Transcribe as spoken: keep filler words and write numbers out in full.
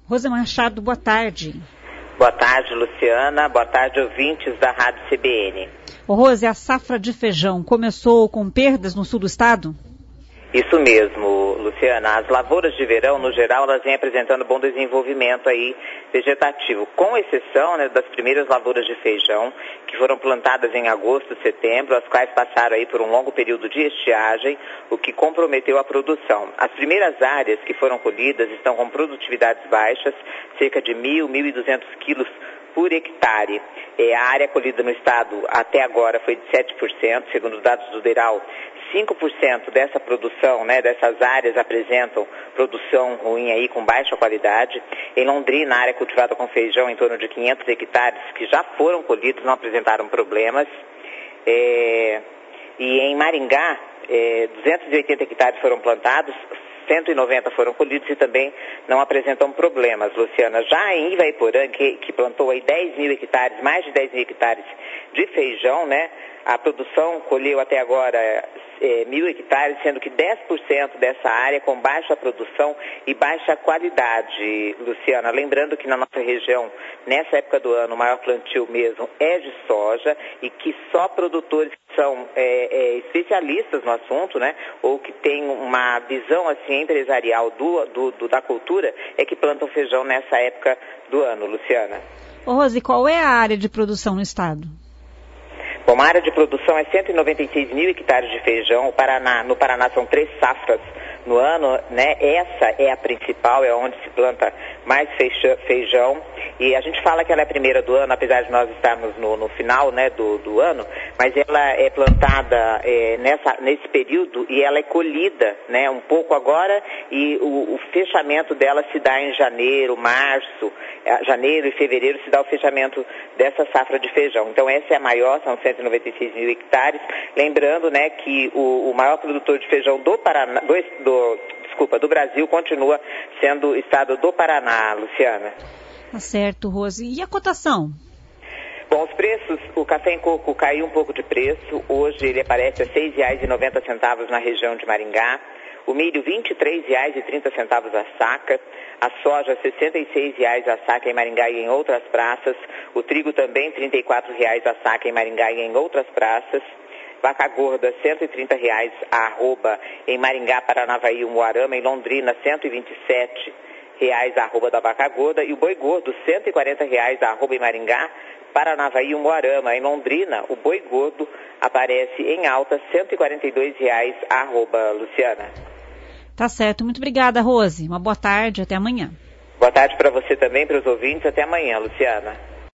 Rose Machado, boa tarde. Boa tarde, Luciana. Boa tarde, ouvintes da Rádio C B N. Ô Rose, a safra de feijão começou com perdas no sul do estado? Isso mesmo, Luciana. As lavouras de verão, no geral, elas vêm apresentando bom desenvolvimento aí vegetativo, com exceção, né, das primeiras lavouras de feijão, que foram plantadas em agosto, setembro, as quais passaram aí por um longo período de estiagem, o que comprometeu a produção. As primeiras áreas que foram colhidas estão com produtividades baixas, cerca de mil, mil e duzentos quilos por hectare. É, a área colhida no estado até agora foi de sete por cento, segundo dados do DERAL. cinco por cento dessa produção, né, dessas áreas apresentam produção ruim aí, com baixa qualidade. Em Londrina, a área cultivada com feijão, em torno de quinhentos hectares, que já foram colhidos, não apresentaram problemas. É, e em Maringá, é, duzentos e oitenta hectares foram plantados, cento e noventa foram colhidos e também não apresentam problemas, Luciana. Já em Ivaiporã, que, que plantou aí dez mil hectares, mais de dez mil hectares de feijão, né? A produção colheu até agora é, mil hectares, sendo que dez por cento dessa área com baixa produção e baixa qualidade, Luciana. Lembrando que na nossa região, nessa época do ano, o maior plantio mesmo é de soja e que só produtores que são é, é, especialistas no assunto, né, ou que têm uma visão assim empresarial do, do, do, da cultura, é que plantam feijão nessa época do ano, Luciana. Ô Rose, qual é a área de produção no estado? Bom, a área de produção é cento e noventa e seis mil hectares de feijão. O Paraná, no Paraná são três safras no ano, né? Essa é a principal, é onde se planta mais feijão. E a gente fala que ela é a primeira do ano, apesar de nós estarmos no, no final, né, do, do ano, mas ela é plantada é, nessa, nesse período e ela é colhida, né, um pouco agora, e o, o fechamento dela se dá em janeiro, março, janeiro e fevereiro se dá o fechamento dessa safra de feijão. Então essa é a maior, são cento e noventa e seis mil hectares. Lembrando, né, que o, o maior produtor de feijão do Paraná, do, do, desculpa, do Brasil continua sendo o estado do Paraná, Luciana. Tá certo, Rose. E a cotação? Bom, os preços, o café em coco caiu um pouco de preço. Hoje ele aparece a seis reais e noventa centavos na região de Maringá. O milho, vinte e três reais e trinta centavos a saca. A soja, sessenta e seis reais a saca em Maringá e em outras praças. O trigo também, trinta e quatro reais a saca em Maringá e em outras praças. Vaca gorda, cento e trinta reais a arroba em Maringá, Paranavaí e Umuarama. Em Londrina, cento e vinte e sete reais a arroba da vaca gorda. E o boi gordo, cento e quarenta reais a arroba em Maringá, Paranavaí e Umuarama. Em Londrina, o boi gordo aparece em alta, cento e quarenta e dois reais a arroba, Luciana. Tá certo. Muito obrigada, Rose. Uma boa tarde. Até amanhã. Boa tarde para você também, para os ouvintes. Até amanhã, Luciana.